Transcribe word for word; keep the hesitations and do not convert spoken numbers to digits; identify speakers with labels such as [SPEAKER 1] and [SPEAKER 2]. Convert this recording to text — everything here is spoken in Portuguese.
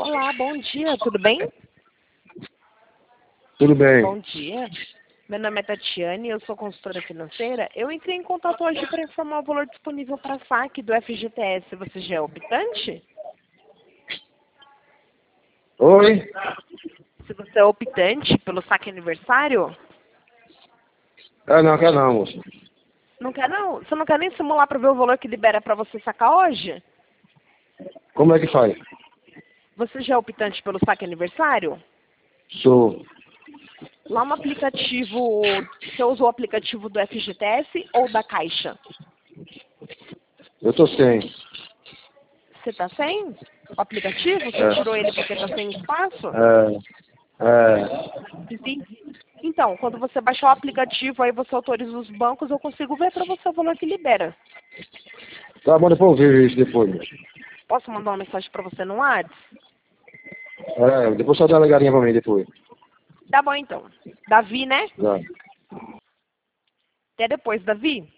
[SPEAKER 1] Olá, bom dia, tudo bem?
[SPEAKER 2] Tudo bem.
[SPEAKER 1] Bom dia. Meu nome é Tatiane, eu sou consultora financeira. Eu entrei em contato hoje para informar o valor disponível para saque do F G T S. Você já é optante?
[SPEAKER 2] Oi?
[SPEAKER 1] Se você é optante pelo saque aniversário?
[SPEAKER 2] Ah, não, quer não, moço.
[SPEAKER 1] Não quer não? Você não quer nem simular para ver o valor que libera para você sacar hoje?
[SPEAKER 2] Como é que faz?
[SPEAKER 1] Você já é optante pelo saque aniversário?
[SPEAKER 2] Sou.
[SPEAKER 1] Lá no aplicativo, você usa o aplicativo do F G T S ou da Caixa?
[SPEAKER 2] Eu tô sem.
[SPEAKER 1] Você tá sem o aplicativo? Você
[SPEAKER 2] É.
[SPEAKER 1] tirou ele porque tá sem espaço?
[SPEAKER 2] É. É.
[SPEAKER 1] Entendi. Então, quando você baixar o aplicativo, aí você autoriza os bancos, eu consigo ver para você o valor que libera.
[SPEAKER 2] Tá bom, depois eu vejo isso depois, moço.
[SPEAKER 1] Posso mandar uma mensagem para você no WhatsApp?
[SPEAKER 2] É, depois só dá uma ligadinha pra mim depois.
[SPEAKER 1] Tá bom, então. Davi, né?
[SPEAKER 2] Tá.
[SPEAKER 1] Até depois, Davi.